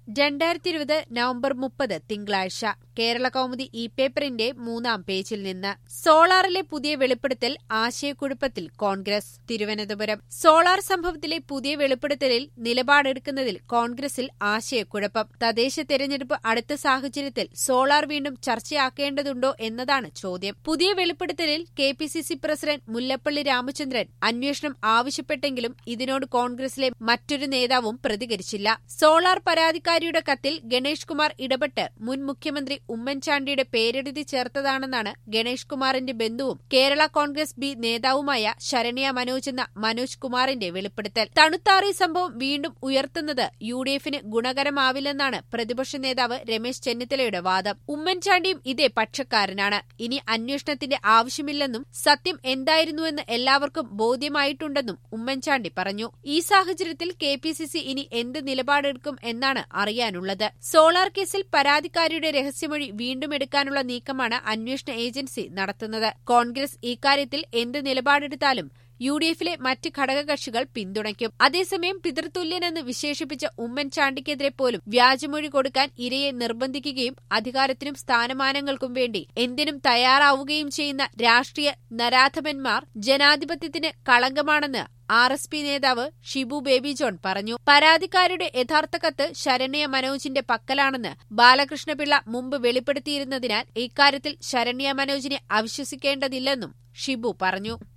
2020 November 30 തിങ്കളാഴ്ച കേരളകൗമുദി പേപ്പറിന്റെ 3-ാം പേജിൽ നിന്ന് സോളാറിലെ പുതിയ വെളിപ്പെടുത്തൽ ആശയക്കുഴപ്പത്തിൽ കോൺഗ്രസ്. തിരുവനന്തപുരം. സോളാർ സംഭവത്തിലെ പുതിയ വെളിപ്പെടുത്തലിൽ നിലപാടെടുക്കുന്നതിൽ കോൺഗ്രസിൽ ആശയക്കുഴപ്പം. തദ്ദേശ തെരഞ്ഞെടുപ്പ് അടുത്ത സാഹചര്യത്തിൽ സോളാർ വീണ്ടും ചർച്ചയാക്കേണ്ടതുണ്ടോ എന്നതാണ് ചോദ്യം. പുതിയ വെളിപ്പെടുത്തലിൽ കെപിസിസി പ്രസിഡന്റ് മുല്ലപ്പള്ളി രാമചന്ദ്രൻ അന്വേഷണം ആവശ്യപ്പെട്ടെങ്കിലും ഇതിനോട് കോൺഗ്രസിലെ മറ്റൊരു നേതാവും പ്രതികരിച്ചില്ല. സോളാർ പരാതിക്കാരിയുടെ കത്തിൽ ഗണേഷ് കുമാർ ഇടപെട്ട് മുൻ മുഖ്യമന്ത്രി ഉമ്മൻചാണ്ടിയുടെ പേരെഴുതി ചേർത്തതാണെന്നാണ് ഗണേഷ് കുമാറിന്റെ ബന്ധുവും കേരള കോൺഗ്രസ് ബി നേതാവുമായ ശരണ്യ മനോജ് എന്ന മനോജ് കുമാറിന്റെ വെളിപ്പെടുത്തൽ. തണുത്താറി സംഭവം വീണ്ടും ഉയർത്തുന്നത് യുഡിഎഫിന് ഗുണകരമാവില്ലെന്നാണ് പ്രതിപക്ഷ നേതാവ് രമേശ് ചെന്നിത്തലയുടെ വാദം. ഉമ്മൻചാണ്ടിയും ഇതേ പക്ഷക്കാരനാണ്. ഇനി അന്വേഷണത്തിന്റെ ആവശ്യമില്ലെന്നും സത്യം എന്തായിരുന്നുവെന്ന് എല്ലാവർക്കും ബോധ്യമായിട്ടുണ്ടെന്നും ഉമ്മൻചാണ്ടി പറഞ്ഞു. ഈ സാഹചര്യത്തിൽ കെപിസിസി ഇനി എന്ത് നിലപാടെടുക്കും എന്നാണ് അറിയാനുള്ളത്. സോളാർ കേസിൽ പരാതിക്കാരിയുടെ രഹസ്യമൊഴി വീണ്ടും എടുക്കാനുള്ള നീക്കമാണ് അന്വേഷണ ഏജൻസി നടത്തുന്നത്. കോൺഗ്രസ് ഇക്കാര്യത്തിൽ എന്ത് നിലപാടെടുത്താലും യുഡിഎഫിലെ മറ്റ് ഘടകകക്ഷികൾ പിന്തുണയ്ക്കും. അതേസമയം പിതൃതുല്യനെന്ന് വിശേഷിപ്പിച്ച ഉമ്മൻചാണ്ടിക്കെതിരെ പോലും വ്യാജമൊഴി കൊടുക്കാൻ ഇരയെ നിർബന്ധിക്കുകയും അധികാരത്തിനും സ്ഥാനമാനങ്ങൾക്കും വേണ്ടി എന്തിനും തയ്യാറാവുകയും ചെയ്യുന്ന രാഷ്ട്രീയ നരാധമന്മാർ ജനാധിപത്യത്തിന് കളങ്കമാണെന്ന് ആർഎസ്പി നേതാവ് ഷിബു ബേബി ജോൺ പറഞ്ഞു. പരാതിക്കാരുടെ യഥാർത്ഥ കത്ത് ശരണ്യ മനോജിന്റെ പക്കലാണെന്ന് ബാലകൃഷ്ണപിള്ള മുമ്പ് വെളിപ്പെടുത്തിയിരുന്നതിനാൽ ഇക്കാര്യത്തിൽ ശരണ്യ മനോജിനെ അവിശ്വസിക്കേണ്ടതില്ലെന്നും ഷിബു പറഞ്ഞു.